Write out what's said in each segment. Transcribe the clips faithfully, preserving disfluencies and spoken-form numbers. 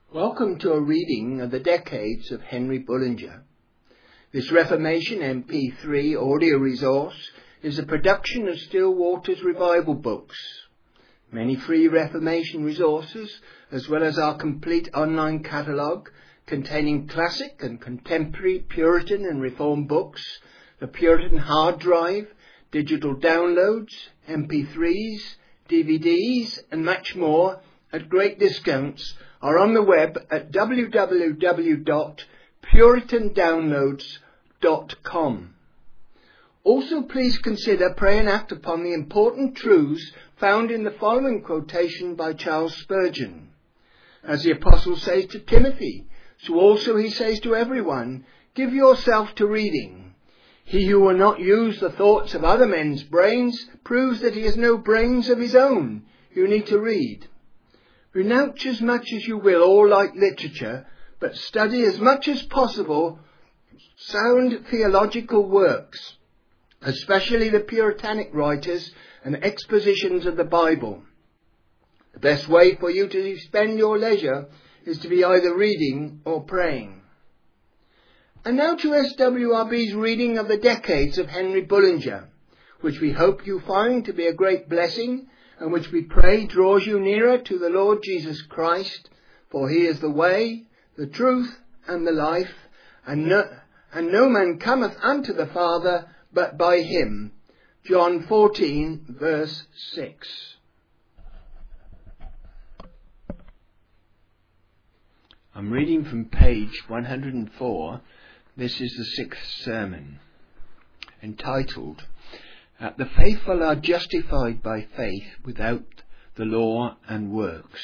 Welcome to a reading of the Decades of Henry Bullinger. This Reformation M P three audio resource is a production of Still Waters Revival Books. Many free Reformation resources, as well as our complete online catalogue containing classic and contemporary Puritan and Reformed books, the Puritan hard drive, digital downloads, M P threes, D V Ds and much more at great discounts, are on the web at w w w dot puritan downloads dot com. Also, please consider, pray and act upon the important truths found in the following quotation by Charles Spurgeon. As the Apostle says to Timothy, so also he says to everyone, give yourself to reading. He who will not use the thoughts of other men's brains proves that he has no brains of his own. You need to read. Renounce as much as you will all light literature, but study as much as possible sound theological works, especially the Puritanic writers and expositions of the Bible. The best way for you to spend your leisure is to be either reading or praying. And now to S W R B's reading of the Decades of Henry Bullinger, which we hope you find to be a great blessing, and which we pray draws you nearer to the Lord Jesus Christ, for he is the way, the truth, and the life, and no, and no man cometh unto the Father but by him. John fourteen, verse six. I'm reading from page one hundred four. This is the sixth sermon, entitled, Uh, the faithful are justified by faith without the law and works.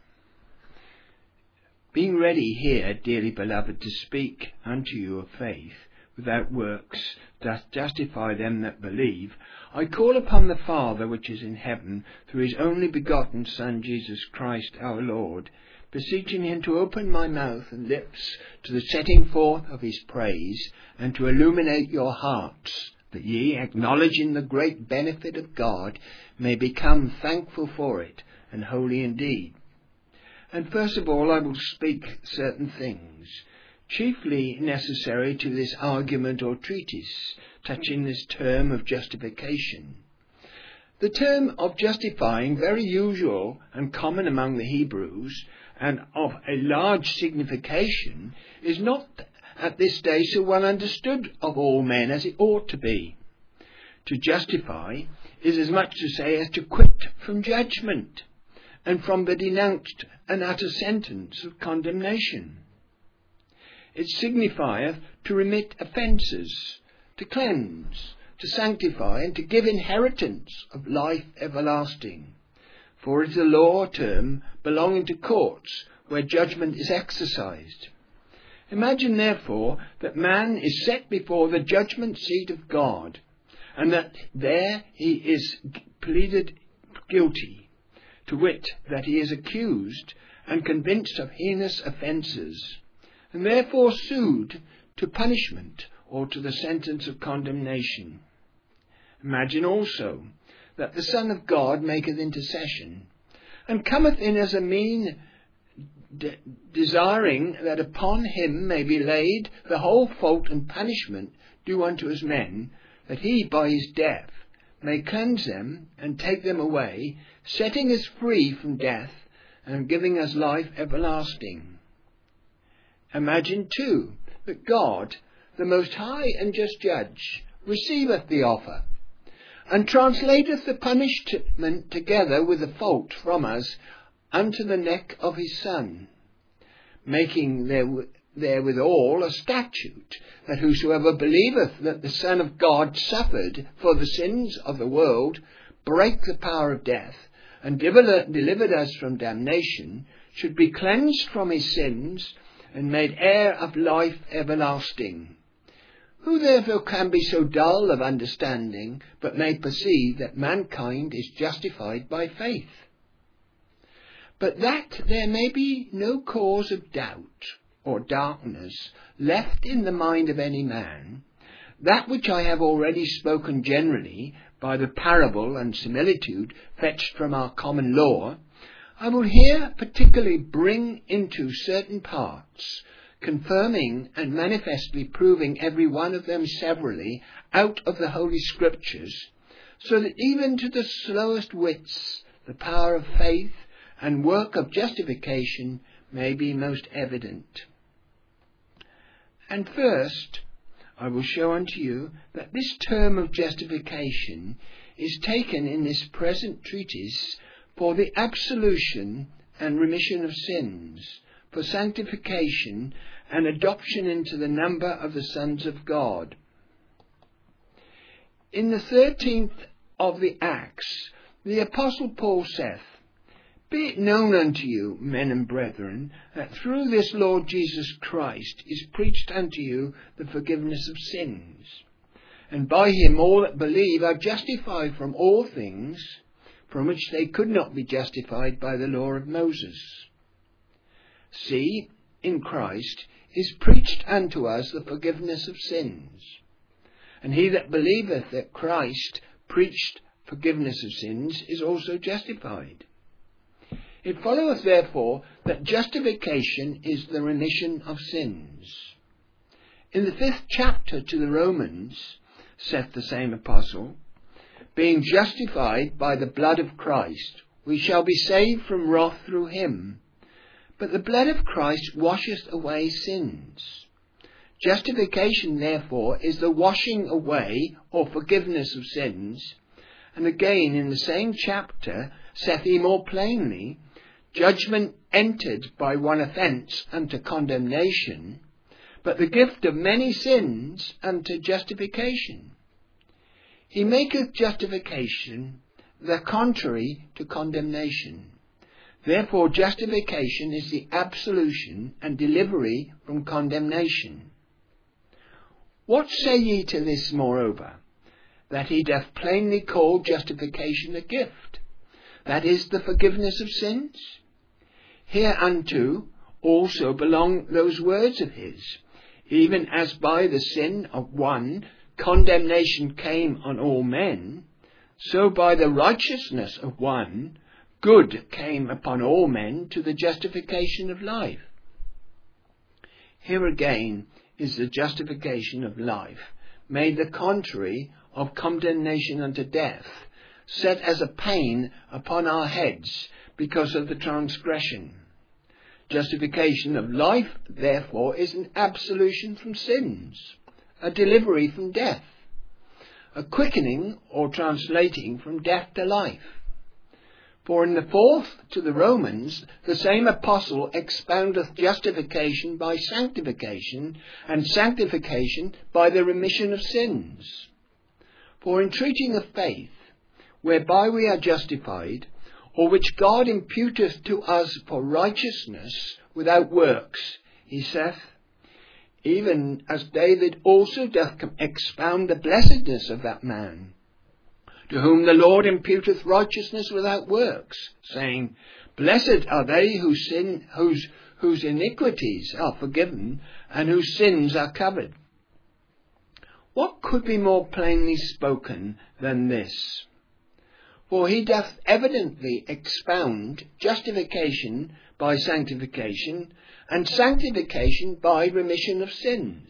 Being ready here, dearly beloved, to speak unto you of faith without works doth justify them that believe, I call upon the Father which is in heaven through his only begotten Son Jesus Christ our Lord, beseeching him to open my mouth and lips to the setting forth of his praise, and to illuminate your hearts, that ye, acknowledging the great benefit of God, may become thankful for it, and holy indeed. And first of all I will speak certain things, chiefly necessary to this argument or treatise, touching this term of justification. The term of justifying, very usual and common among the Hebrews, and of a large signification, is not at this day so well understood of all men as it ought to be. To justify is as much to say as to quit from judgment, and from the denounced and utter sentence of condemnation. It signifieth to remit offences, to cleanse, to sanctify, and to give inheritance of life everlasting. For it is a law term belonging to courts where judgment is exercised. Imagine, therefore, that man is set before the judgment seat of God, and that there he is pleaded guilty, to wit, that he is accused and convinced of heinous offences, and therefore sued to punishment or to the sentence of condemnation. Imagine also that the Son of God maketh intercession, and cometh in as a mean De- desiring that upon him may be laid the whole fault and punishment due unto us men, that he by his death may cleanse them and take them away, setting us free from death and giving us life everlasting. Imagine too that God, the most high and just judge, receiveth the offer, and translateth the punishment together with the fault from us unto the neck of his Son, making therewithal a statute, that whosoever believeth that the Son of God suffered for the sins of the world, brake the power of death, and delivered us from damnation, should be cleansed from his sins, and made heir of life everlasting. Who therefore can be so dull of understanding, but may perceive that mankind is justified by faith? But that there may be no cause of doubt or darkness left in the mind of any man, that which I have already spoken generally by the parable and similitude fetched from our common law, I will here particularly bring into certain parts, confirming and manifestly proving every one of them severally out of the Holy Scriptures, so that even to the slowest wits the power of faith and work of justification may be most evident. And first, I will show unto you that this term of justification is taken in this present treatise for the absolution and remission of sins, for sanctification and adoption into the number of the sons of God. In the thirteenth of the Acts, the Apostle Paul saith, Be it known unto you, men and brethren, that through this Lord Jesus Christ is preached unto you the forgiveness of sins. And by him all that believe are justified from all things, from which they could not be justified by the law of Moses. See, in Christ is preached unto us the forgiveness of sins. And he that believeth that Christ preached forgiveness of sins is also justified. It followeth therefore that justification is the remission of sins. In the fifth chapter to the Romans, saith the same apostle, Being justified by the blood of Christ, we shall be saved from wrath through him. But the blood of Christ washeth away sins. Justification, therefore, is the washing away or forgiveness of sins. And again, in the same chapter, saith he more plainly, Judgment entered by one offence unto condemnation, but the gift of many sins unto justification. He maketh justification the contrary to condemnation. Therefore justification is the absolution and delivery from condemnation. What say ye to this, moreover? That he doth plainly call justification a gift, that is, the forgiveness of sins? Hereunto also belong those words of his, even as by the sin of one condemnation came on all men, so by the righteousness of one good came upon all men to the justification of life. Here again is the justification of life, made the contrary of condemnation unto death, set as a pain upon our heads because of the transgression. Justification of life, therefore, is an absolution from sins, a delivery from death, a quickening or translating from death to life. For in the fourth to the Romans, the same apostle expoundeth justification by sanctification, and sanctification by the remission of sins. For in treating of faith, whereby we are justified, or which God imputeth to us for righteousness without works, he saith, even as David also doth expound the blessedness of that man, to whom the Lord imputeth righteousness without works, saying, Blessed are they whose sin, whose, whose iniquities are forgiven, and whose sins are covered. What could be more plainly spoken than this? For he doth evidently expound justification by sanctification, and sanctification by remission of sins.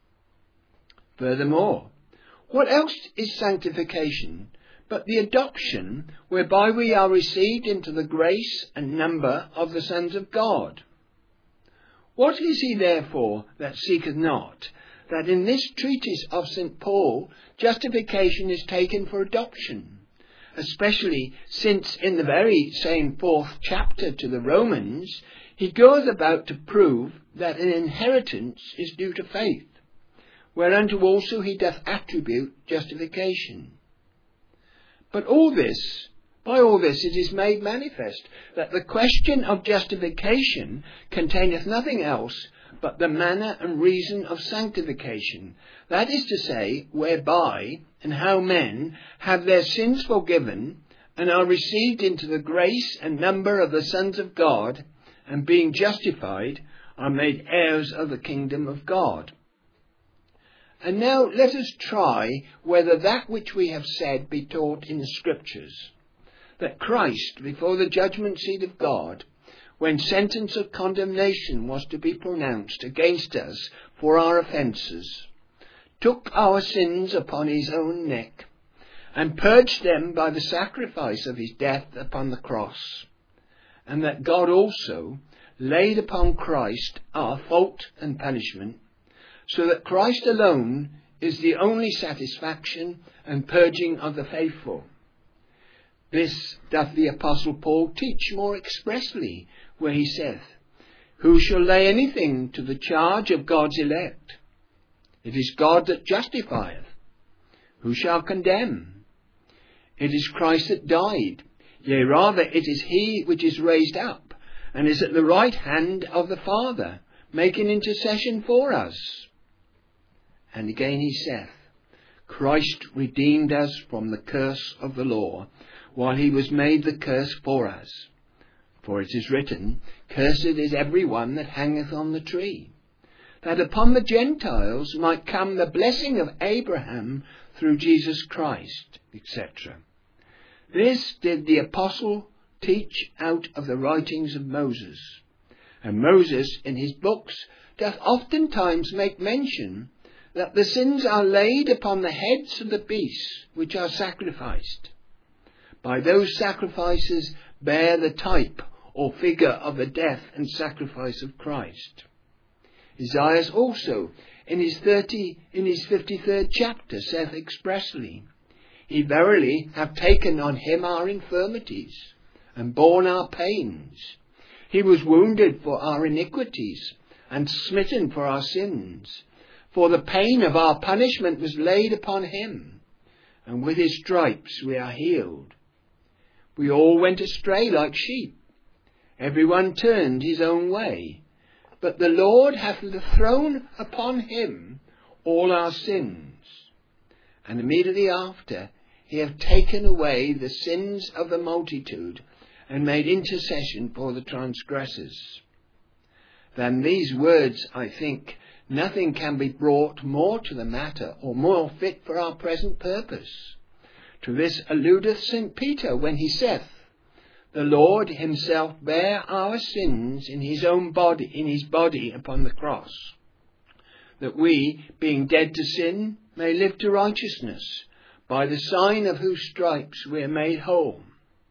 Furthermore, what else is sanctification but the adoption whereby we are received into the grace and number of the sons of God? What is he therefore that seeketh not, that in this treatise of Saint Paul justification is taken for adoption? Especially since in the very same fourth chapter to the Romans, he goeth about to prove that an inheritance is due to faith, whereunto also he doth attribute justification. But all this, by all this it is made manifest, that the question of justification containeth nothing else but the manner and reason of sanctification, that is to say, whereby and how men have their sins forgiven, and are received into the grace and number of the sons of God, and being justified, are made heirs of the kingdom of God. And now let us try whether that which we have said be taught in the Scriptures. that Christ, before the judgment seat of God, when sentence of condemnation was to be pronounced against us for our offences, took our sins upon his own neck, and purged them by the sacrifice of his death upon the cross, and that God also laid upon Christ our fault and punishment, so that Christ alone is the only satisfaction and purging of the faithful. This doth the Apostle Paul teach more expressly, where he saith, Who shall lay anything to the charge of God's elect? It is God that justifieth. Who shall condemn? It is Christ that died, yea, rather it is he which is raised up, and is at the right hand of the Father, making intercession for us. And again he saith, Christ redeemed us from the curse of the law, while he was made the curse for us. For it is written, Cursed is every one that hangeth on the tree, that upon the Gentiles might come the blessing of Abraham through Jesus Christ, et cetera. This did the apostle teach out of the writings of Moses. And Moses in his books doth oftentimes make mention that the sins are laid upon the heads of the beasts which are sacrificed. By those sacrifices bear the type or figure of the death and sacrifice of Christ. Isaiah also in his thirty in his fifty-third chapter saith expressly, He verily hath taken on him our infirmities, and borne our pains. He was wounded for our iniquities, and smitten for our sins. For the pain of our punishment was laid upon him, and with his stripes we are healed. We all went astray like sheep. Every one turned his own way. But the Lord hath thrown upon him all our sins. And immediately after, he hath taken away the sins of the multitude, and made intercession for the transgressors. Than these words, I think, nothing can be brought more to the matter, or more fit for our present purpose. To this alludeth Saint Peter when he saith, The Lord himself bare our sins in his own body, in his body upon the cross, that we, being dead to sin, may live to righteousness, by the sign of whose stripes we are made whole.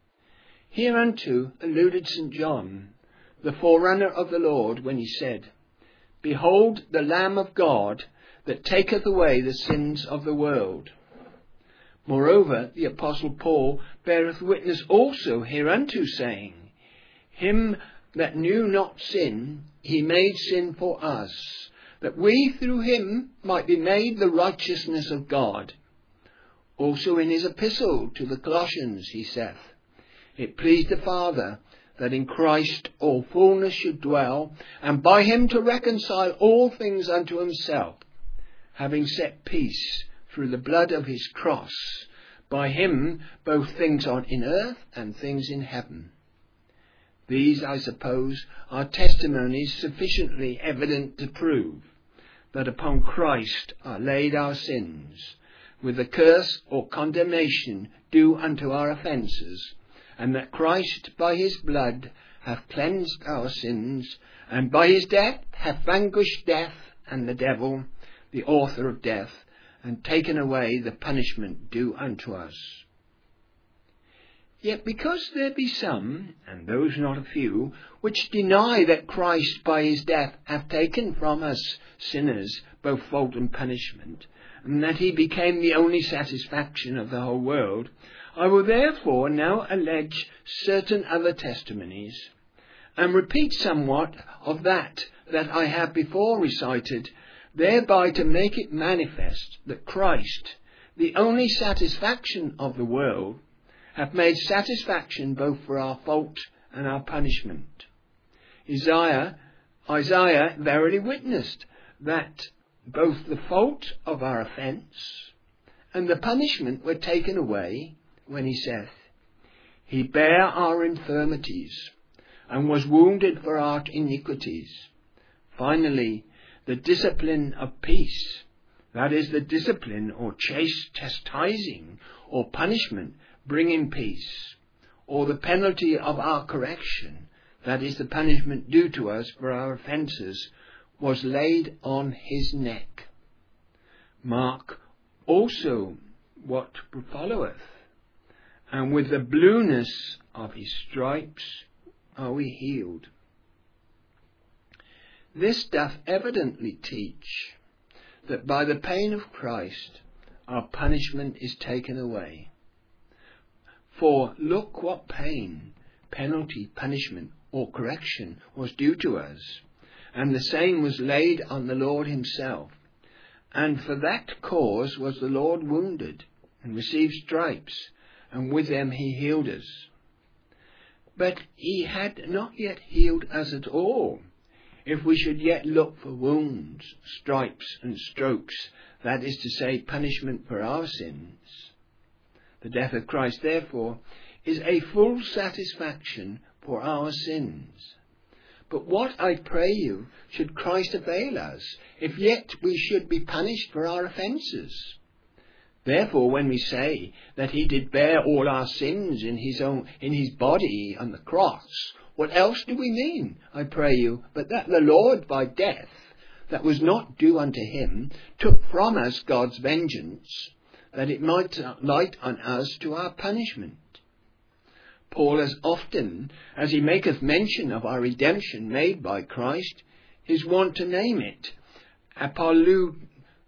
Hereunto alluded Saint John, the forerunner of the Lord, when he said, Behold the Lamb of God, that taketh away the sins of the world. Moreover, the Apostle Paul beareth witness also hereunto, saying, Him that knew not sin, he made sin for us, that we through him might be made the righteousness of God. Also in his epistle to the Colossians he saith, It pleased the Father that in Christ all fullness should dwell, and by him to reconcile all things unto himself, having set peace through the blood of his cross, by him both things on in earth and things in heaven. These, I suppose, are testimonies sufficiently evident to prove that upon Christ are laid our sins, with the curse or condemnation due unto our offences, and that Christ by his blood hath cleansed our sins, and by his death hath vanquished death and the devil, the author of death, and taken away the punishment due unto us. Yet because there be some, and those not a few, which deny that Christ by his death hath taken from us sinners both fault and punishment, and that he became the only satisfaction of the whole world, I will therefore now allege certain other testimonies, and repeat somewhat of that that I have before recited, thereby to make it manifest that Christ, the only satisfaction of the world, hath made satisfaction both for our fault and our punishment. Isaiah, Isaiah verily witnessed that both the fault of our offence and the punishment were taken away, when he saith, He bare our infirmities, and was wounded for our iniquities. Finally, the discipline of peace, that is, the discipline or chastising or punishment, bringing peace, or the penalty of our correction, that is the punishment due to us for our offences, was laid on his neck. Mark also what followeth, and with the blueness of his stripes are we healed. This doth evidently teach that by the pain of Christ our punishment is taken away. For look what pain, penalty, punishment, or correction was due to us, and the same was laid on the Lord himself. And for that cause was the Lord wounded, and received stripes, and with them he healed us. But he had not yet healed us at all, if we should yet look for wounds, stripes, and strokes, that is to say, punishment for our sins. The death of Christ, therefore, is a full satisfaction for our sins. But what, I pray you, should Christ avail us, if yet we should be punished for our offences? Therefore, when we say that he did bear all our sins in his own, in his body on the cross, what else do we mean, I pray you, but that the Lord by death, that was not due unto him, took from us God's vengeance, that it might light on us to our punishment. Paul, as often as he maketh mention of our redemption made by Christ, is wont to name it apolutrosin,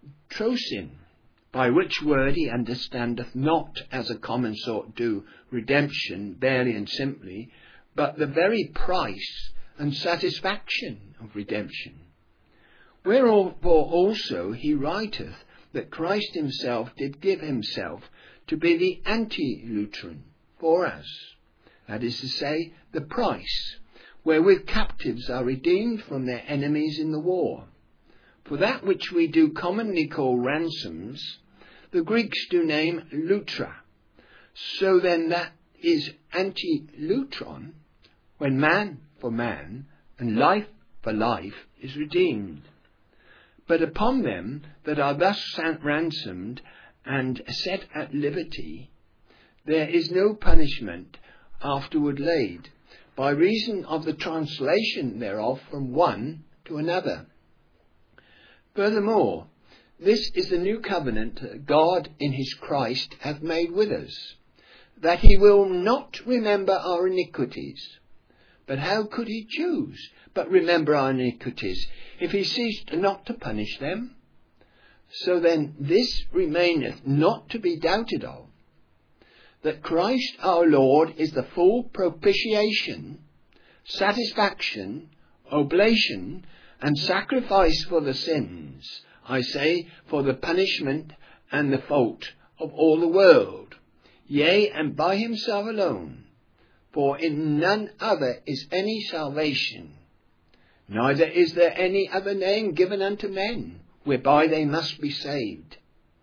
by which word he understandeth not, as a common sort do, redemption barely and simply, but the very price and satisfaction of redemption. Wherefore also he writeth that Christ himself did give himself to be the anti-lutron for us, that is to say, the price, wherewith captives are redeemed from their enemies in the war. For that which we do commonly call ransoms, the Greeks do name lutra. So then that is anti-lutron, when man for man and life for life is redeemed. But upon them that are thus ransomed and set at liberty, there is no punishment afterward laid, by reason of the translation thereof from one to another. Furthermore, this is the new covenant that God in his Christ hath made with us, that he will not remember our iniquities. But how could he choose but remember our iniquities, if he ceased not to punish them? So then this remaineth not to be doubted of, that Christ our Lord is the full propitiation, satisfaction, oblation, and sacrifice for the sins, I say, for the punishment and the fault of all the world, yea, and by himself alone. For in none other is any salvation, neither is there any other name given unto men, whereby they must be saved.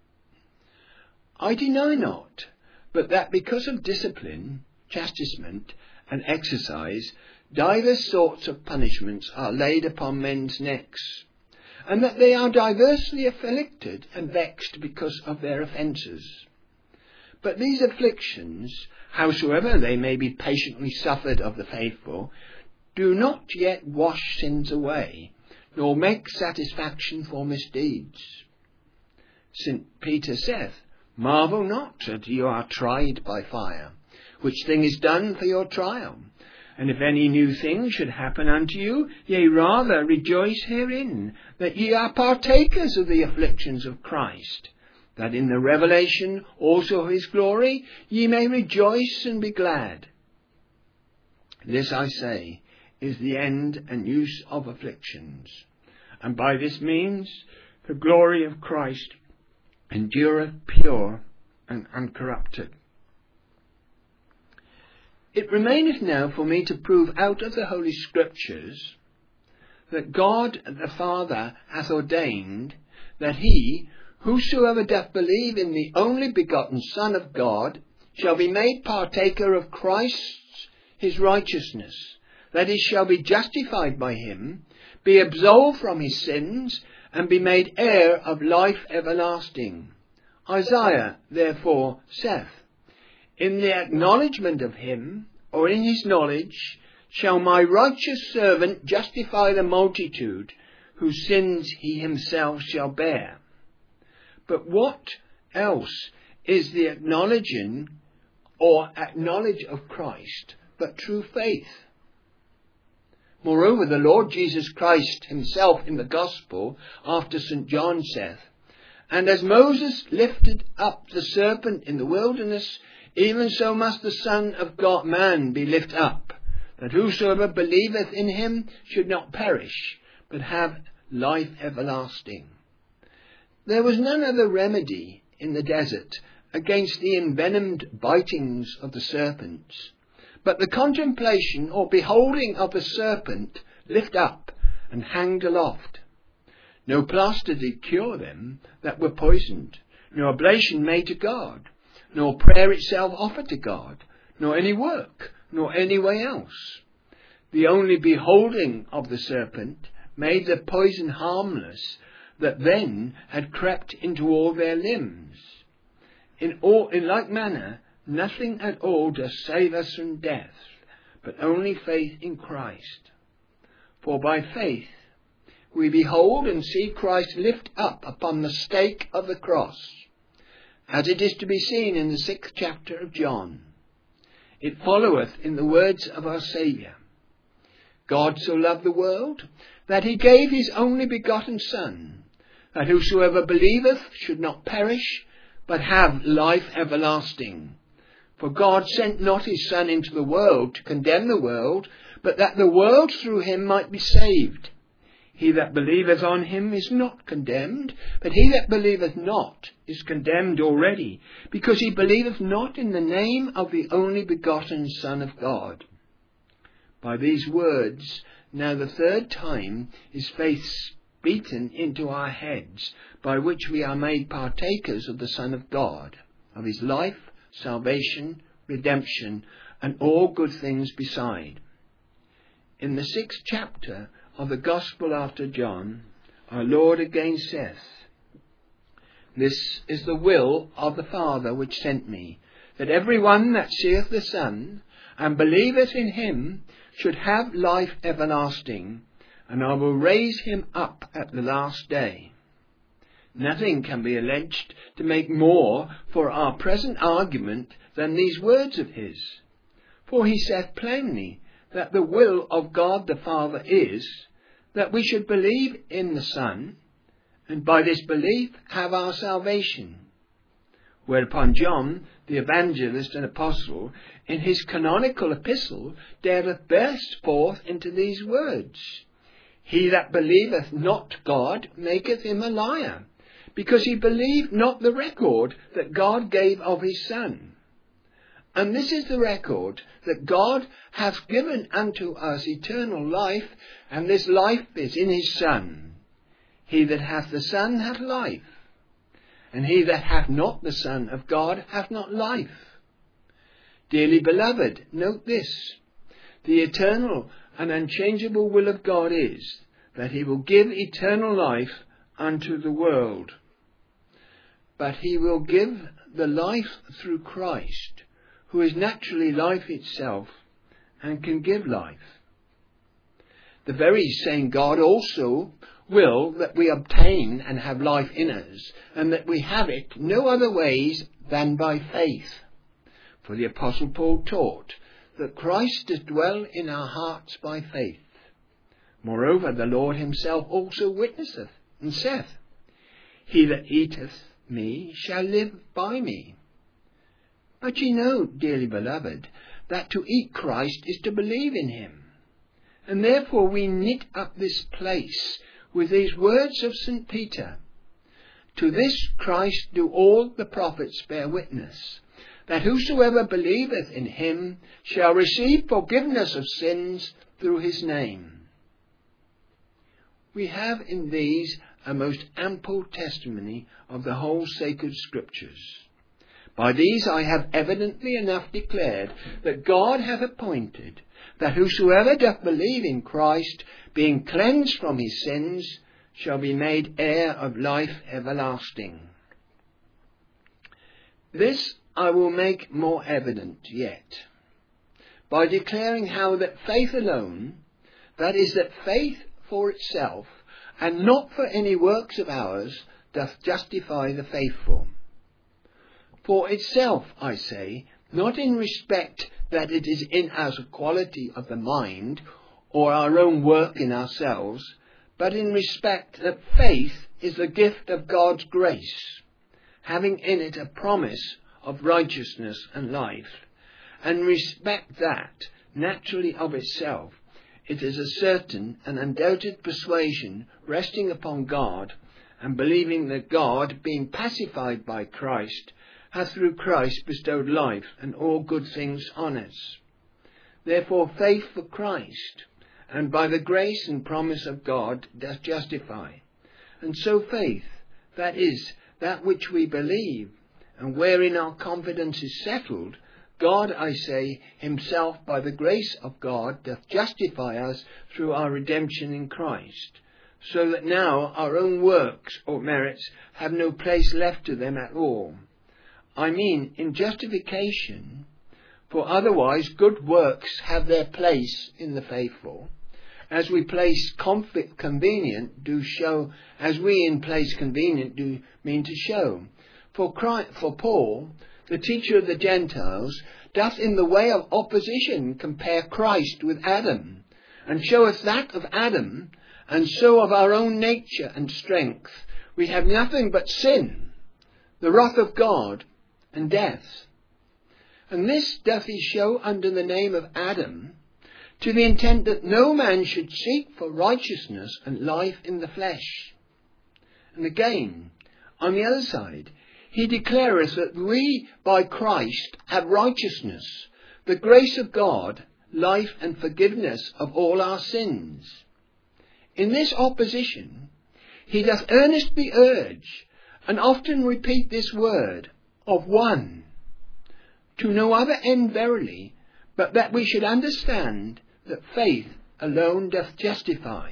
I deny not, but that because of discipline, chastisement, and exercise, divers sorts of punishments are laid upon men's necks, and that they are diversely afflicted and vexed because of their offences. But these afflictions, howsoever they may be patiently suffered of the faithful, do not yet wash sins away, nor make satisfaction for misdeeds. Saint Peter saith, Marvel not that you are tried by fire, which thing is done for your trial. And if any new thing should happen unto you, yea, rather rejoice herein, that ye are partakers of the afflictions of Christ, that in the revelation also of his glory ye may rejoice and be glad. This, I say, is the end and use of afflictions, and by this means the glory of Christ endureth pure and uncorrupted. It remaineth now for me to prove out of the Holy Scriptures that God the Father hath ordained that he, whosoever doth believe in the only begotten Son of God, shall be made partaker of Christ's his righteousness, that is, shall be justified by him, be absolved from his sins, and be made heir of life everlasting. Isaiah therefore saith, In the acknowledgement of him, or in his knowledge, shall my righteous servant justify the multitude, whose sins he himself shall bear. But what else is the acknowledging or acknowledge of Christ but true faith? Moreover, the Lord Jesus Christ himself in the Gospel, after Saint John saith, And as Moses lifted up the serpent in the wilderness, even so must the Son of God man be lifted up, that whosoever believeth in him should not perish, but have life everlasting. There was none other remedy in the desert against the envenomed bitings of the serpents, but the contemplation or beholding of the serpent lift up and hanged aloft. No plaster did cure them that were poisoned, no oblation made to God, nor prayer itself offered to God, nor any work, nor any way else. The only beholding of the serpent made the poison harmless that then had crept into all their limbs. In all, in like manner, nothing at all does save us from death, but only faith in Christ. For by faith we behold and see Christ lift up upon the stake of the cross, as it is to be seen in the sixth chapter of John. It followeth in the words of our Saviour. God so loved the world, that he gave his only begotten Son, that whosoever believeth should not perish, but have life everlasting. For God sent not his Son into the world to condemn the world, but that the world through him might be saved. He that believeth on him is not condemned, but he that believeth not is condemned already, because he believeth not in the name of the only begotten Son of God. By these words, now the third time, is faith beaten into our heads, by which we are made partakers of the Son of God, of his life, salvation, redemption, and all good things beside. In the sixth chapter of the Gospel after John, our Lord again saith, This is the will of the Father which sent me, that every one that seeth the Son, and believeth in him, should have life everlasting, and I will raise him up at the last day. Nothing can be alleged to make more for our present argument than these words of his. For he saith plainly that the will of God the Father is that we should believe in the Son, and by this belief have our salvation. Whereupon John, the evangelist and apostle, in his canonical epistle, dareth burst forth into these words, He that believeth not God maketh him a liar, because he believed not the record that God gave of his Son. And this is the record, that God hath given unto us eternal life, and this life is in his Son. He that hath the Son hath life, and he that hath not the Son of God hath not life. Dearly beloved, note this. The eternal and unchangeable will of God is that he will give eternal life unto the world. But he will give the life through Christ, who is naturally life itself and can give life. The very same God also will that we obtain and have life in us, and that we have it no other ways than by faith. For the Apostle Paul taught that Christ does dwell in our hearts by faith. Moreover, the Lord himself also witnesseth, and saith, He that eateth me shall live by me. But ye know, dearly beloved, that to eat Christ is to believe in him. And therefore we knit up this place with these words of Saint Peter. To this Christ do all the prophets bear witness, that whosoever believeth in him shall receive forgiveness of sins through his name. We have in these a most ample testimony of the whole sacred Scriptures. By these I have evidently enough declared that God hath appointed that whosoever doth believe in Christ, being cleansed from his sins, shall be made heir of life everlasting. This I will make more evident yet, by declaring how that faith alone, that is, that faith for itself, and not for any works of ours, doth justify the faithful. For itself, I say, not in respect that it is in us a quality of the mind, or our own work in ourselves, but in respect that faith is the gift of God's grace, having in it a promise of righteousness and life, and respect that, naturally of itself, it is a certain and undoubted persuasion resting upon God, and believing that God, being pacified by Christ, hath through Christ bestowed life and all good things on us. Therefore faith for Christ, and by the grace and promise of God, doth justify. And so faith, that is, that which we believe, and wherein our confidence is settled, God, I say, himself by the grace of God doth justify us through our redemption in Christ, so that now our own works or merits have no place left to them at all. I mean in justification, for otherwise good works have their place in the faithful, as we place comfort convenient do show, as we in place convenient do mean to show. For Christ, for Paul, the teacher of the Gentiles, doth in the way of opposition compare Christ with Adam, and showeth that of Adam, and so of our own nature and strength, we have nothing but sin, the wrath of God, and death. And this doth he show under the name of Adam, to the intent that no man should seek for righteousness and life in the flesh. And again, on the other side, he declareth that we by Christ have righteousness, the grace of God, life and forgiveness of all our sins. In this opposition, he doth earnestly urge, and often repeat this word, of one, to no other end verily, but that we should understand that faith alone doth justify.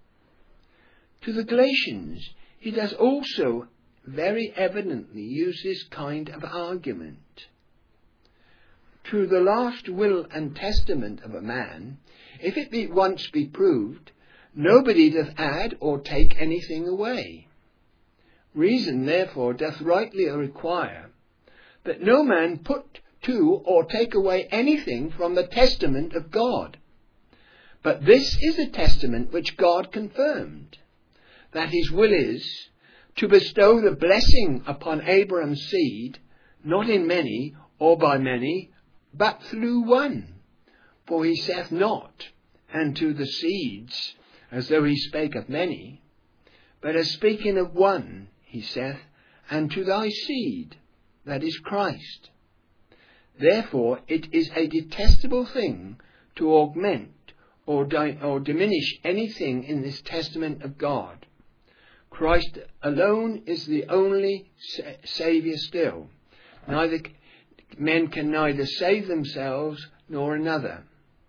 To the Galatians he does also very evidently use this kind of argument. Through the last will and testament of a man, if it be once be proved, nobody doth add or take anything away. Reason therefore doth rightly require that no man put to or take away anything from the testament of God. But this is a testament which God confirmed, that his will is to bestow the blessing upon Abraham's seed, not in many or by many, but through one. For he saith not, and to the seeds, as though he spake of many, but as speaking of one, he saith, and to thy seed, that is Christ. Therefore it is a detestable thing to augment or, di- or diminish anything in this testament of God. Christ alone is the only sa- Saviour still. Neither men can neither save themselves nor another.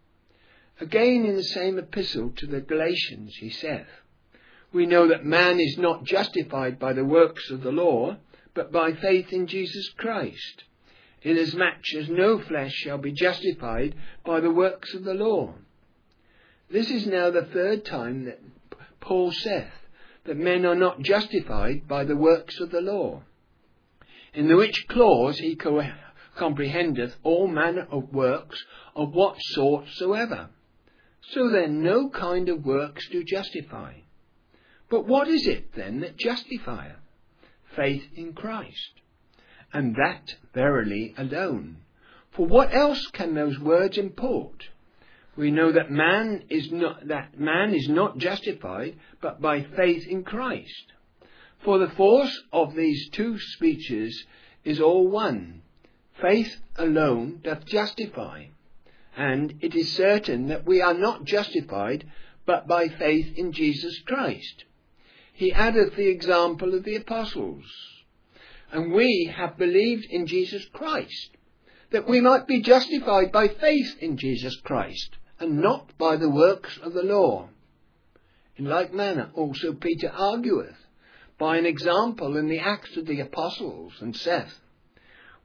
Again in the same epistle to the Galatians he saith, we know that man is not justified by the works of the law, but by faith in Jesus Christ, inasmuch as no flesh shall be justified by the works of the law. This is now the third time that Paul saith that men are not justified by the works of the law, in the which clause he co- comprehendeth all manner of works of what sort soever. So then no kind of works do justify. But what is it then that justifieth? Faith in Christ, and that verily alone. For what else can those words import? We know that man is not that man is not justified but by faith in Christ. For the force of these two speeches is all one. Faith alone doth justify, and it is certain that we are not justified but by faith in Jesus Christ. He addeth the example of the apostles, and we have believed in Jesus Christ, that we might be justified by faith in Jesus Christ, and not by the works of the law. In like manner also Peter argueth by an example in the Acts of the Apostles, and saith,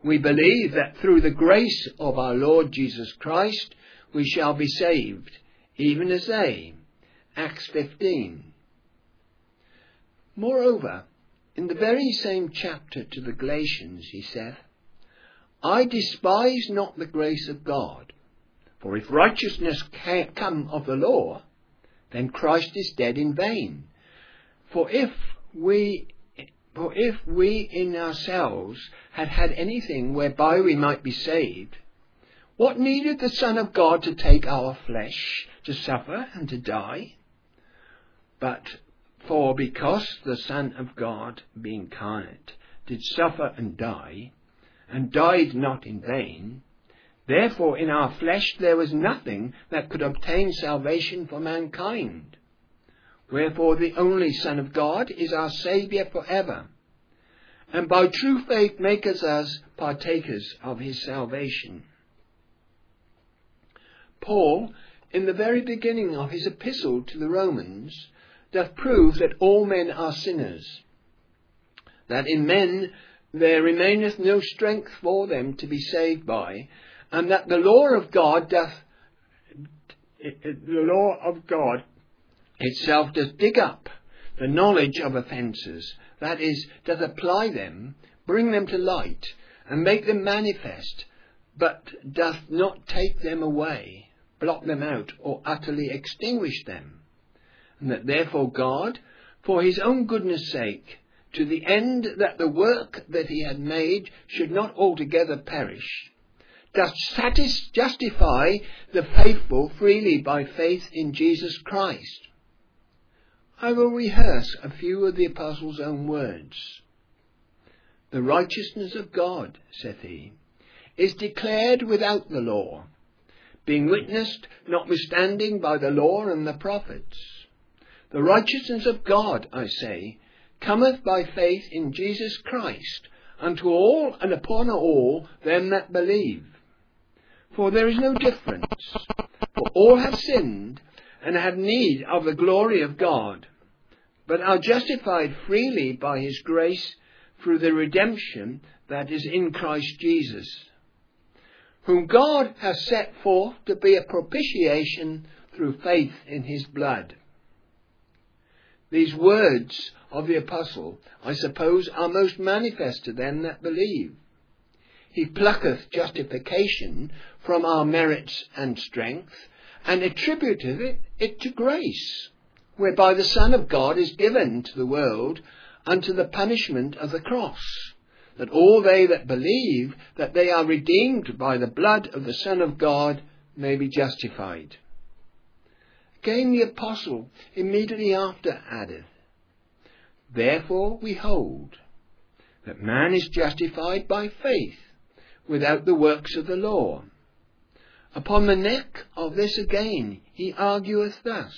We believe that through the grace of our Lord Jesus Christ we shall be saved, even as they. Acts fifteen. Moreover, in the very same chapter to the Galatians he saith, I despise not the grace of God, for if righteousness come of the law, then Christ is dead in vain. For if we For if we in ourselves had had anything whereby we might be saved, what needed the Son of God to take our flesh, to suffer and to die? But for because the Son of God, being incarnate, did suffer and die, and died not in vain, therefore in our flesh there was nothing that could obtain salvation for mankind. Wherefore the only Son of God is our Saviour for ever, and by true faith maketh us partakers of his salvation. Paul, in the very beginning of his epistle to the Romans, doth prove that all men are sinners, that in men there remaineth no strength for them to be saved by, and that the law of God doth, the law of God itself doth dig up the knowledge of offences, that is, doth apply them, bring them to light, and make them manifest, but doth not take them away, blot them out, or utterly extinguish them. And that therefore God, for his own goodness' sake, to the end that the work that he had made should not altogether perish, doth satis- justify the faithful freely by faith in Jesus Christ. I will rehearse a few of the Apostle's own words. The righteousness of God, saith he, is declared without the law, being witnessed notwithstanding by the law and the prophets. The righteousness of God, I say, cometh by faith in Jesus Christ, unto all and upon all them that believe. For there is no difference, for all have sinned, and have need of the glory of God, but are justified freely by his grace through the redemption that is in Christ Jesus, whom God has set forth to be a propitiation through faith in his blood. These words of the apostle, I suppose, are most manifest to them that believe. He plucketh justification from our merits and strength, and attributeth it, it to grace, whereby the Son of God is given to the world unto the punishment of the cross, that all they that believe that they are redeemed by the blood of the Son of God may be justified. Again the apostle immediately after added, Therefore we hold that man is justified by faith without the works of the law. Upon the neck of this again he argueth thus,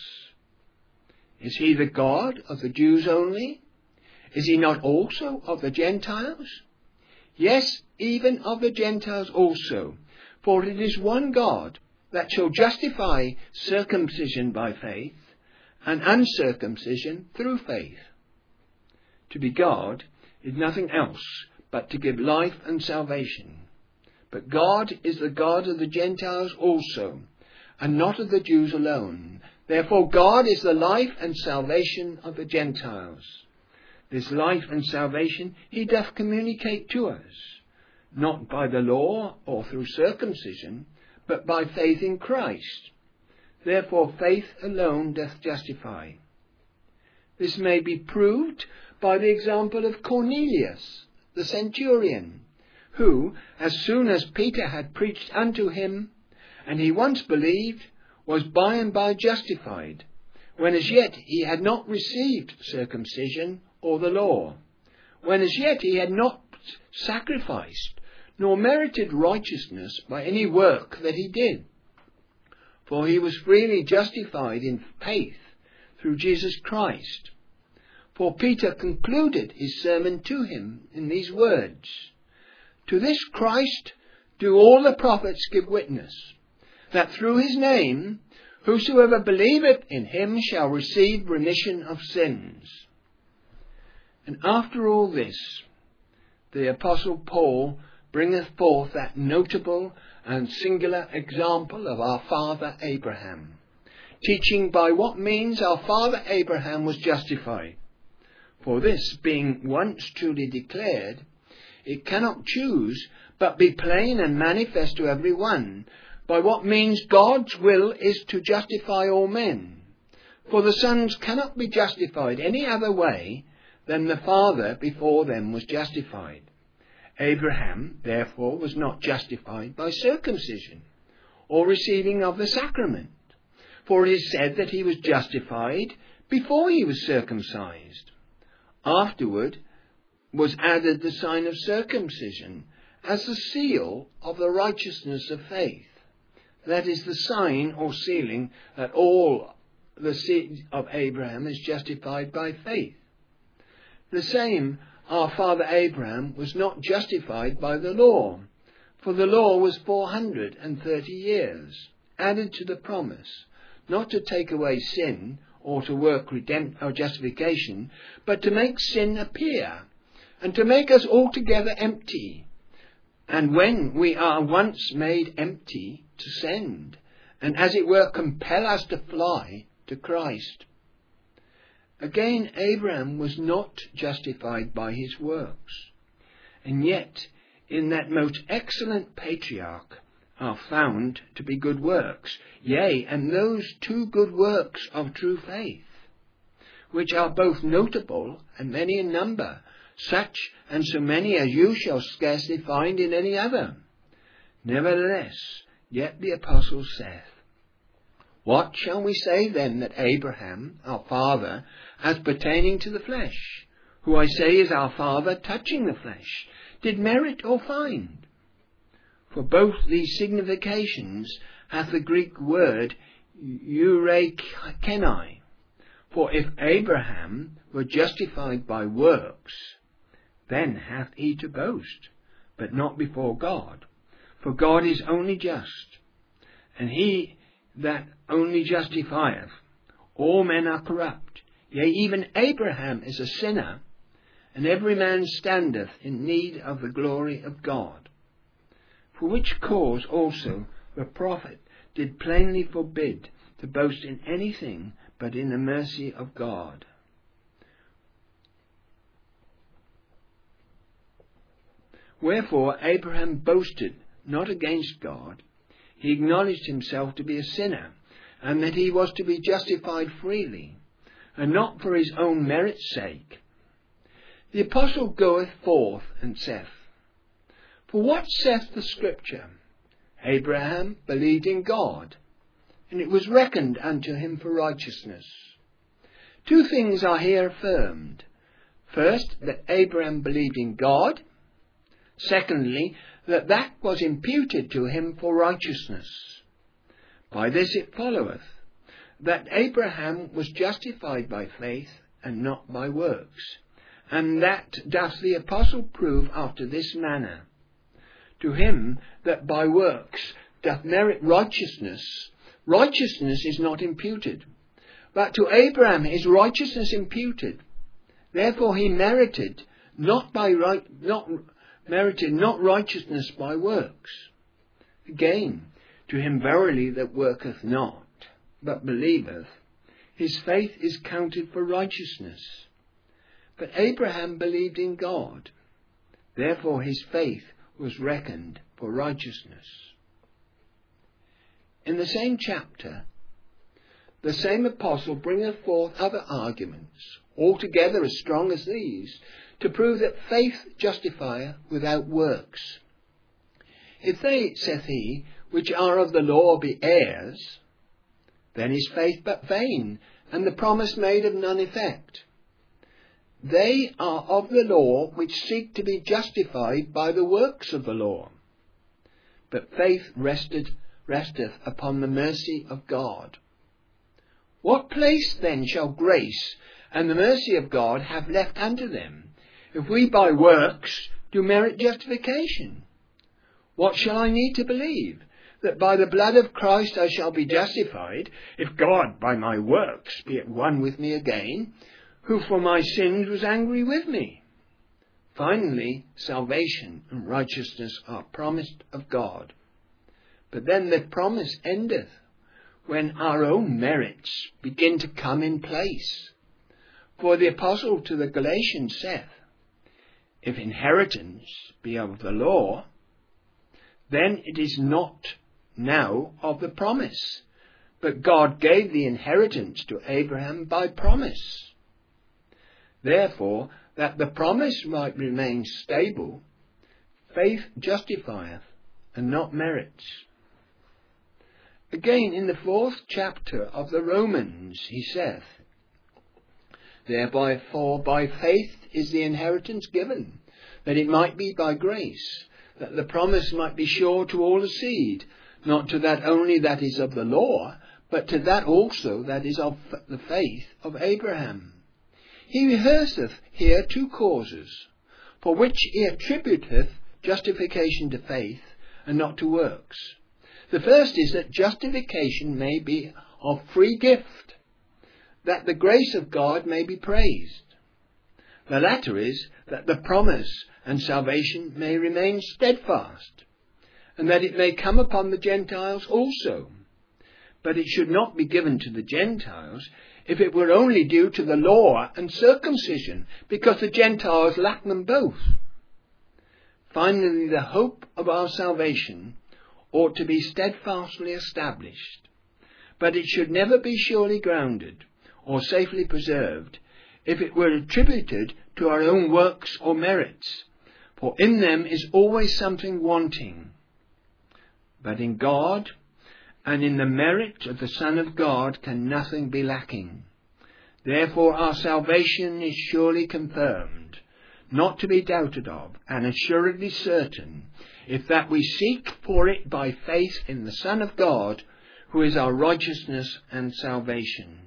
Is he the God of the Jews only? Is he not also of the Gentiles? Yes, even of the Gentiles also, for it is one God that shall justify circumcision by faith, and uncircumcision through faith. To be God is nothing else but to give life and salvation. But God is the God of the Gentiles also, and not of the Jews alone. Therefore God is the life and salvation of the Gentiles. This life and salvation he doth communicate to us, not by the law or through circumcision, but by faith in Christ. Therefore faith alone doth justify. This may be proved by the example of Cornelius, the centurion, who, as soon as Peter had preached unto him, and he once believed, was by and by justified, when as yet he had not received circumcision or the law, when as yet he had not sacrificed, nor merited righteousness by any work that he did. For he was freely justified in faith through Jesus Christ. For Peter concluded his sermon to him in these words, To this Christ do all the prophets give witness, that through his name whosoever believeth in him shall receive remission of sins. And after all this, the Apostle Paul bringeth forth that notable and singular example of our father Abraham, teaching by what means our father Abraham was justified. For this, being once truly declared, it cannot choose but be plain and manifest to every one, by what means God's will is to justify all men. For the sons cannot be justified any other way than the father before them was justified. Abraham, therefore, was not justified by circumcision or receiving of the sacrament, for it is said that he was justified before he was circumcised. Afterward was added the sign of circumcision as the seal of the righteousness of faith. That is the sign or sealing that all the seed of Abraham is justified by faith. The same, our father Abraham was not justified by the law, for the law was four hundred and thirty years, added to the promise, not to take away sin or to work redemption or justification, but to make sin appear, and to make us altogether empty. And when we are once made empty, to send, and as it were compel us to fly to Christ. Again, Abraham was not justified by his works, and yet in that most excellent patriarch are found to be good works, yea, and those two good works of true faith, which are both notable and many in number, such and so many as you shall scarcely find in any other. Nevertheless, yet the apostle saith, What shall we say then that Abraham, our father, as pertaining to the flesh, who I say is our father touching the flesh, did merit or find? For both these significations hath the Greek word eurekenai. For if Abraham were justified by works, then hath he to boast, but not before God. For God is only just, and he that only justifieth. All men are corrupt, yea, even Abraham is a sinner, and every man standeth in need of the glory of God. For which cause also the prophet did plainly forbid to boast in anything but in the mercy of God. Wherefore Abraham boasted not against God. He acknowledged himself to be a sinner, and that he was to be justified freely, and not for his own merit's sake. The apostle goeth forth and saith, For what saith the Scripture? Abraham believed in God, and it was reckoned unto him for righteousness. Two things are here affirmed. First, that Abraham believed in God. Secondly, that that was imputed to him for righteousness. By this it followeth, that Abraham was justified by faith, and not by works. And that doth the apostle prove after this manner. To him that by works doth merit righteousness, righteousness is not imputed. But to Abraham is righteousness imputed. Therefore he merited not by right, not merited not righteousness by works. Again, to him verily that worketh not, but believeth, his faith is counted for righteousness. But Abraham believed in God, therefore his faith was reckoned for righteousness. In the same chapter, the same apostle bringeth forth other arguments, altogether as strong as these, to prove that faith justifieth without works. If they, saith he, which are of the law be heirs, then is faith but vain, and the promise made of none effect. They are of the law which seek to be justified by the works of the law. But faith rested, resteth upon the mercy of God. What place then shall grace and the mercy of God have left unto them, if we by works do merit justification? What shall I need to believe? That by the blood of Christ I shall be justified, if God by my works be at one with me again, who for my sins was angry with me? Finally, salvation and righteousness are promised of God. But then the promise endeth when our own merits begin to come in place. For the apostle to the Galatians saith, if inheritance be of the law, then it is not now of the promise, but God gave the inheritance to Abraham by promise. Therefore, that the promise might remain stable, faith justifieth, and not merits. Again, in the fourth chapter of the Romans, he saith, thereby for by faith is the inheritance given, that it might be by grace, that the promise might be sure to all the seed, not to that only that is of the law, but to that also that is of the faith of Abraham. He rehearseth here two causes, for which he attributeth justification to faith, and not to works. The first is that justification may be of free gift, that the grace of God may be praised. The latter is that the promise and salvation may remain steadfast, and that it may come upon the Gentiles also. But it should not be given to the Gentiles if it were only due to the law and circumcision, because the Gentiles lack them both. Finally, the hope of our salvation ought to be steadfastly established, but it should never be surely grounded or safely preserved if it were attributed to our own works or merits, for in them is always something wanting. But in God, and in the merit of the Son of God, can nothing be lacking. Therefore our salvation is surely confirmed, not to be doubted of, and assuredly certain, if that we seek for it by faith in the Son of God, who is our righteousness and salvation.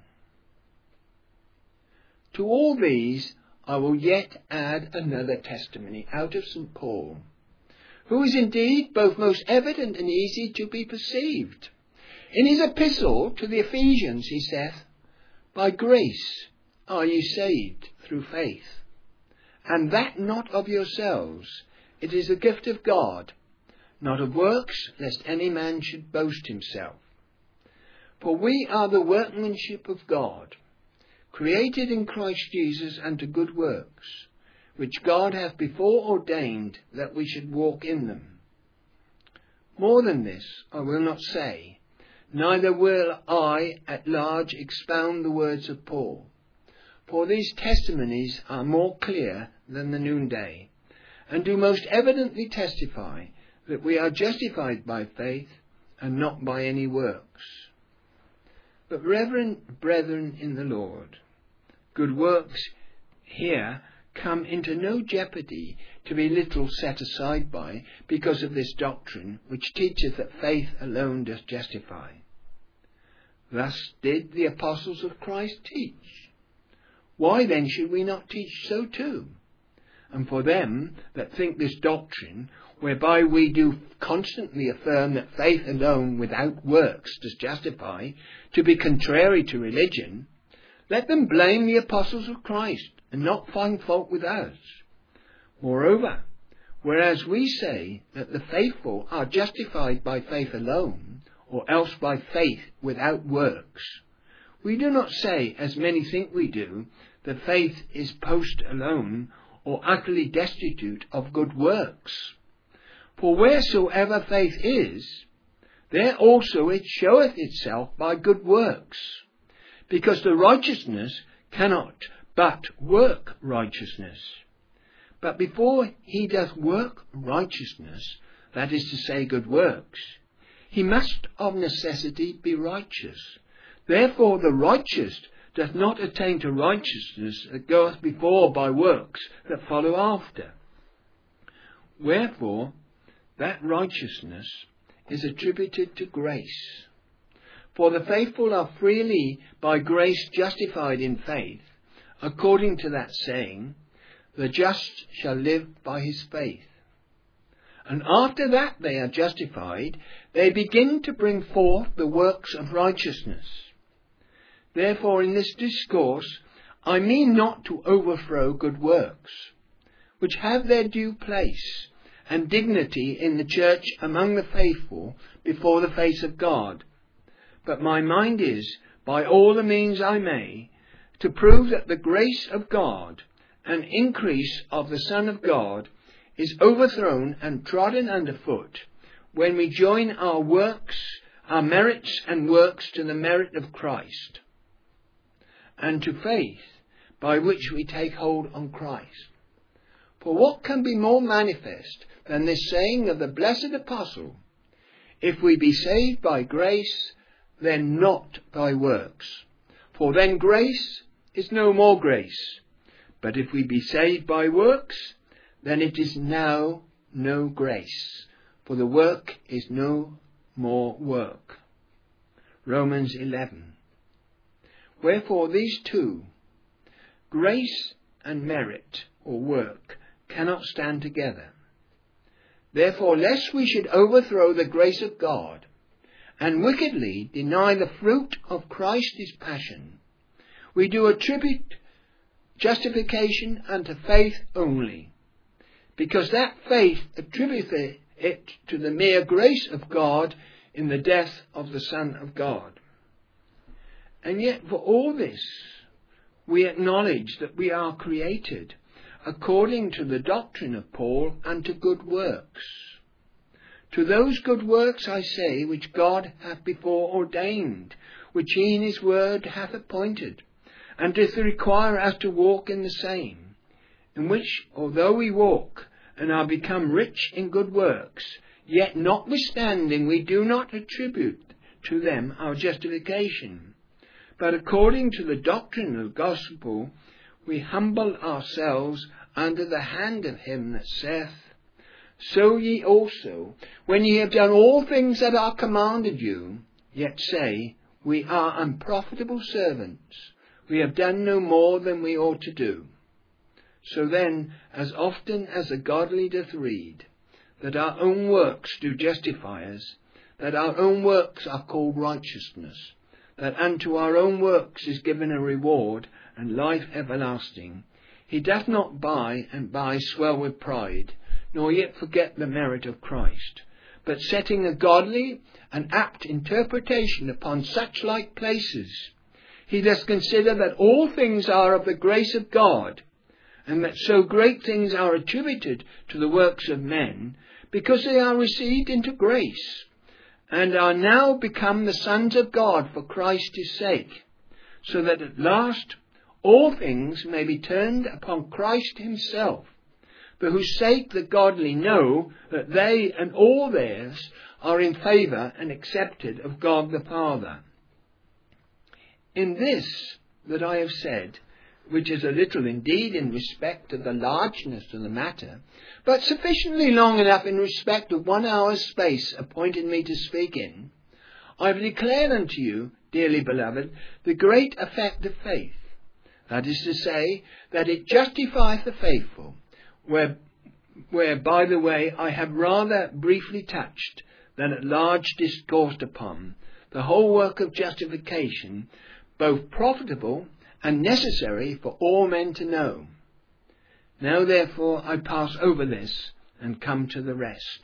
To all these I will yet add another testimony out of Saint Paul, who is indeed both most evident and easy to be perceived. In his epistle to the Ephesians he saith, by grace are ye saved through faith, and that not of yourselves, it is a gift of God, not of works, lest any man should boast himself. For we are the workmanship of God, created in Christ Jesus unto good works, which God hath before ordained that we should walk in them. More than this I will not say, neither will I at large expound the words of Paul, for these testimonies are more clear than the noonday, and do most evidently testify that we are justified by faith and not by any works. But reverend brethren in the Lord, good works here come into no jeopardy to be little set aside by, because of this doctrine which teacheth that faith alone doth justify. Thus did the apostles of Christ teach. Why then should we not teach so too? And for them that think this doctrine, whereby we do constantly affirm that faith alone without works does justify, to be contrary to religion, let them blame the apostles of Christ, and not find fault with us. Moreover, whereas we say that the faithful are justified by faith alone, or else by faith without works, we do not say, as many think we do, that faith is post alone, or utterly destitute of good works. For wheresoever faith is, there also it showeth itself by good works, because the righteousness cannot but work righteousness. But before he doth work righteousness, that is to say, good works, he must of necessity be righteous. Therefore the righteous doth not attain to righteousness that goeth before by works that follow after. Wherefore that righteousness is attributed to grace. For the faithful are freely by grace justified in faith, according to that saying, the just shall live by his faith. And after that they are justified, they begin to bring forth the works of righteousness. Therefore in this discourse I mean not to overthrow good works, which have their due place and dignity in the church among the faithful before the face of God. But my mind is, by all the means I may, to prove that the grace of God and increase of the Son of God is overthrown and trodden underfoot when we join our works, our merits and works to the merit of Christ, and to faith by which we take hold on Christ. For what can be more manifest than this saying of the blessed apostle, if we be saved by grace, then not by works. For then grace is no more grace. But if we be saved by works, then it is now no grace. For the work is no more work. Romans eleven. Wherefore these two, grace and merit or work, cannot stand together. Therefore, lest we should overthrow the grace of God, and wickedly deny the fruit of Christ's passion, we do attribute justification unto faith only, because that faith attributeth it to the mere grace of God in the death of the Son of God. And yet for all this, we acknowledge that we are created according to the doctrine of Paul unto good works. To those good works, I say, which God hath before ordained, which he in his word hath appointed, and doth require us to walk in the same, in which, although we walk and are become rich in good works, yet notwithstanding we do not attribute to them our justification, but according to the doctrine of the gospel, we humble ourselves under the hand of him that saith, So ye also, when ye have done all things that are commanded you, yet say, We are unprofitable servants, we have done no more than we ought to do. So then, as often as the godly doth read, that our own works do justify us, that our own works are called righteousness, that unto our own works is given a reward and life everlasting, he doth not by and by swell with pride, nor yet forget the merit of Christ, but setting a godly and apt interpretation upon such like places, he doth consider that all things are of the grace of God, and that so great things are attributed to the works of men, because they are received into grace, and are now become the sons of God for Christ's sake, so that at last all things may be turned upon Christ himself, for whose sake the godly know that they and all theirs are in favour and accepted of God the Father. In this that I have said, which is a little indeed in respect of the largeness of the matter, but sufficiently long enough in respect of one hour's space appointed me to speak in, I have declared unto you, dearly beloved, the great effect of faith, that is to say, that it justifieth the faithful, where, where, by the way, I have rather briefly touched than at large discoursed upon the whole work of justification, both profitable and necessary for all men to know. Now therefore I pass over this and come to the rest.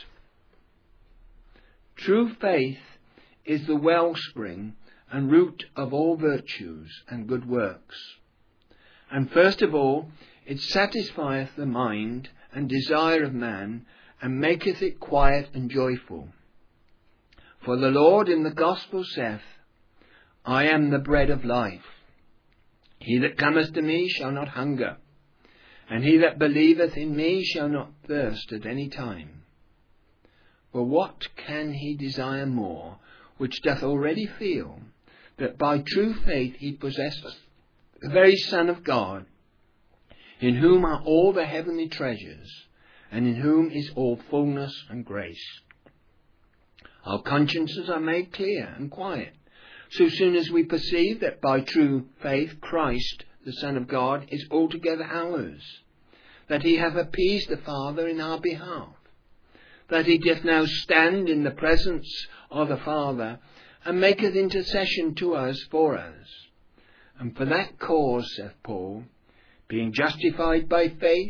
True faith is the wellspring and root of all virtues and good works. And first of all, it satisfieth the mind and desire of man, and maketh it quiet and joyful. For the Lord in the gospel saith, I am the bread of life. He that cometh to me shall not hunger, and he that believeth in me shall not thirst at any time. For what can he desire more, which doth already feel, that by true faith he possesseth the very Son of God, in whom are all the heavenly treasures, and in whom is all fullness and grace. Our consciences are made clear and quiet, so soon as we perceive that by true faith Christ, the Son of God, is altogether ours, that he hath appeased the Father in our behalf, that he doth now stand in the presence of the Father, and maketh intercession to us for us. And for that cause, saith Paul, being justified by faith,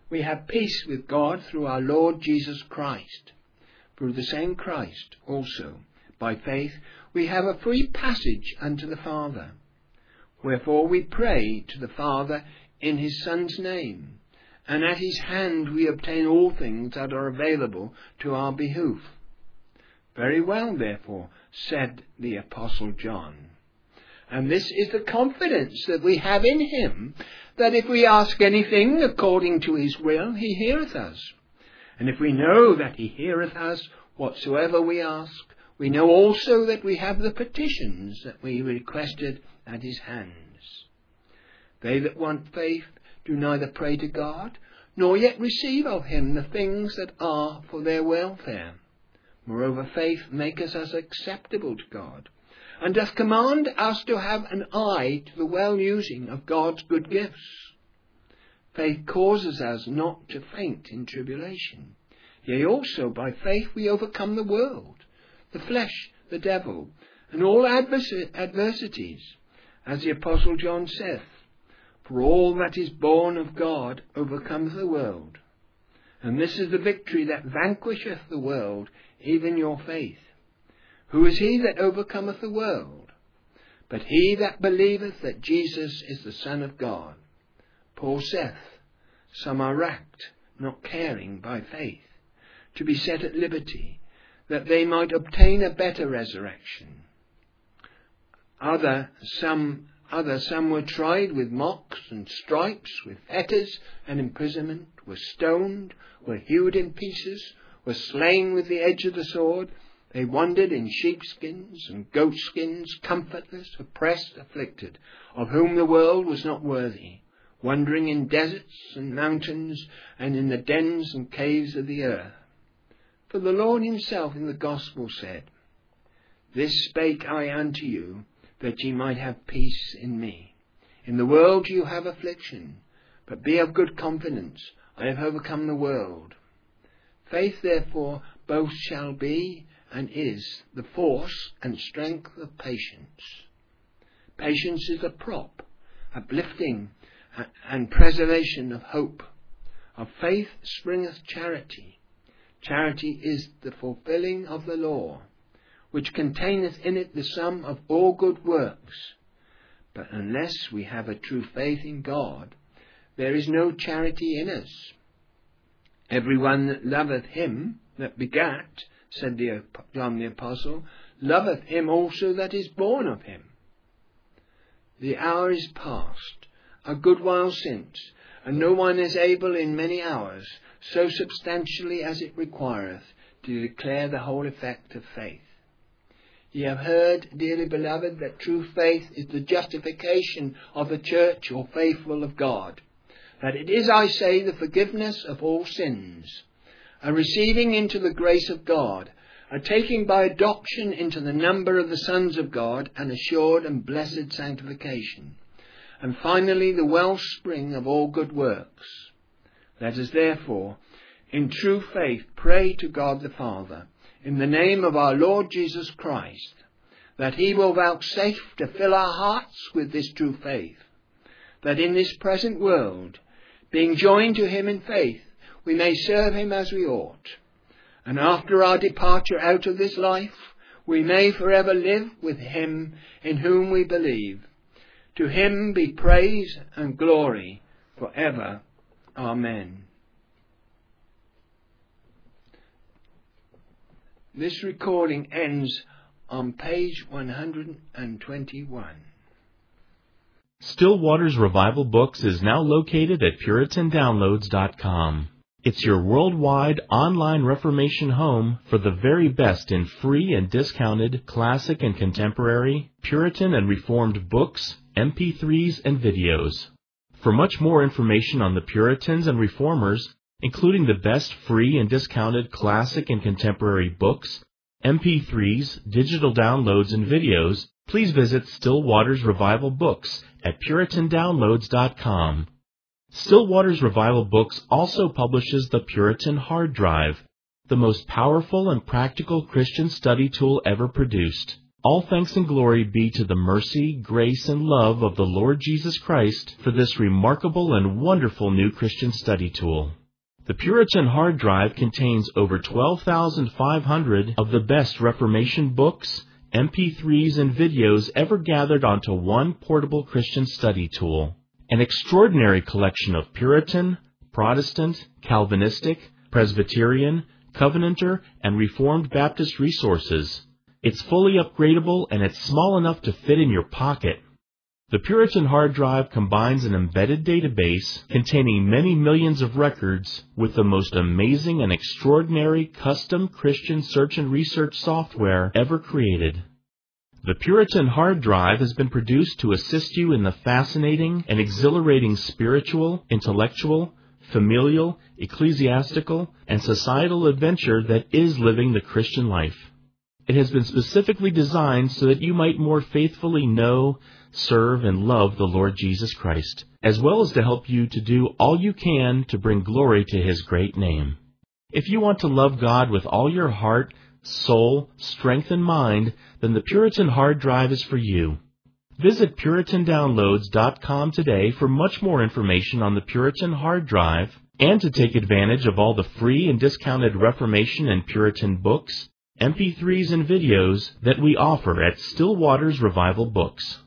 we have peace with God through our Lord Jesus Christ. Through the same Christ also, by faith, we have a free passage unto the Father. Wherefore we pray to the Father in his Son's name, and at his hand we obtain all things that are available to our behoof. Very well, therefore, said the Apostle John. And this is the confidence that we have in him, that if we ask anything according to his will, he heareth us. And if we know that he heareth us whatsoever we ask, we know also that we have the petitions that we requested at his hands. They that want faith do neither pray to God, nor yet receive of him the things that are for their welfare. Moreover, faith maketh us acceptable to God, and doth command us to have an eye to the well using of God's good gifts. Faith causes us not to faint in tribulation. Yea, also by faith we overcome the world, the flesh, the devil, and all advers- adversities, as the Apostle John saith, for all that is born of God overcometh the world. And this is the victory that vanquisheth the world, even your faith. Who is he that overcometh the world? But he that believeth that Jesus is the Son of God. Paul saith, some are racked, not caring by faith, to be set at liberty, that they might obtain a better resurrection. Other some other some were tried with mocks and stripes, with fetters and imprisonment, were stoned, were hewed in pieces, were slain with the edge of the sword. They wandered in sheepskins and goatskins, comfortless, oppressed, afflicted, of whom the world was not worthy, wandering in deserts and mountains, and in the dens and caves of the earth. For the Lord himself in the gospel said, this spake I unto you, that ye might have peace in me. In the world you have affliction, but be of good confidence, I have overcome the world. Faith therefore both shall be and is the force and strength of patience. Patience is a prop, uplifting and preservation of hope. Of faith springeth charity. Charity is the fulfilling of the law, which containeth in it the sum of all good works. But unless we have a true faith in God, there is no charity in us. Every one that loveth him that begat, said the, John the Apostle, loveth him also that is born of him. The hour is past, a good while since, and no one is able in many hours, so substantially as it requireth, to declare the whole effect of faith. Ye have heard, dearly beloved, that true faith is the justification of the church or faithful of God, that it is, I say, the forgiveness of all sins, a receiving into the grace of God, a taking by adoption into the number of the sons of God, an assured and blessed sanctification, and finally the wellspring of all good works. Let us therefore, in true faith, pray to God the Father, in the name of our Lord Jesus Christ, that he will vouchsafe to fill our hearts with this true faith, that in this present world, being joined to him in faith, we may serve him as we ought, and after our departure out of this life, we may forever live with him in whom we believe. To him be praise and glory forever. Amen. This recording ends on page one hundred twenty-one. Still Waters Revival Books is now located at Puritan Downloads dot com. It's your worldwide online Reformation home for the very best in free and discounted classic and contemporary, Puritan and Reformed books, M P threes, and videos. For much more information on the Puritans and Reformers, including the best free and discounted classic and contemporary books, M P threes, digital downloads, and videos, please visit Still Waters Revival Books at Puritan Downloads dot com. Still Waters Revival Books also publishes the Puritan Hard Drive, the most powerful and practical Christian study tool ever produced. All thanks and glory be to the mercy, grace, and love of the Lord Jesus Christ for this remarkable and wonderful new Christian study tool. The Puritan hard drive contains over twelve thousand five hundred of the best Reformation books, M P threes, and videos ever gathered onto one portable Christian study tool. An extraordinary collection of Puritan, Protestant, Calvinistic, Presbyterian, Covenanter, and Reformed Baptist resources. It's fully upgradable and it's small enough to fit in your pocket. The Puritan hard drive combines an embedded database containing many millions of records with the most amazing and extraordinary custom Christian search and research software ever created. The Puritan hard drive has been produced to assist you in the fascinating and exhilarating spiritual, intellectual, familial, ecclesiastical, and societal adventure that is living the Christian life. It has been specifically designed so that you might more faithfully know, serve, and love the Lord Jesus Christ, as well as to help you to do all you can to bring glory to His great name. If you want to love God with all your heart, soul, strength, and mind, then the Puritan hard drive is for you. Visit Puritan Downloads dot com today for much more information on the Puritan hard drive and to take advantage of all the free and discounted Reformation and Puritan books, M P threes, and videos that we offer at Still Waters Revival Books.